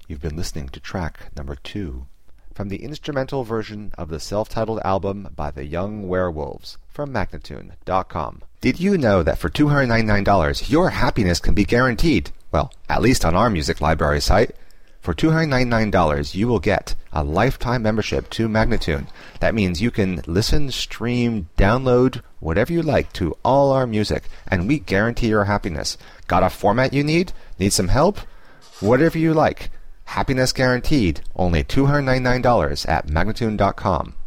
You've been listening to track number 2 from the instrumental version of the self-titled album by the Young Werewolves from Magnatune.com. Did you know that for $299 your happiness can be guaranteed? Well, at least on our music library site. For $299 you will get a lifetime membership to Magnatune. That means you can listen, stream, download, whatever you like to all our music, and we guarantee your happiness. Got a format you need? Need some help? Whatever you like. Happiness guaranteed. Only $299 at Magnatune.com.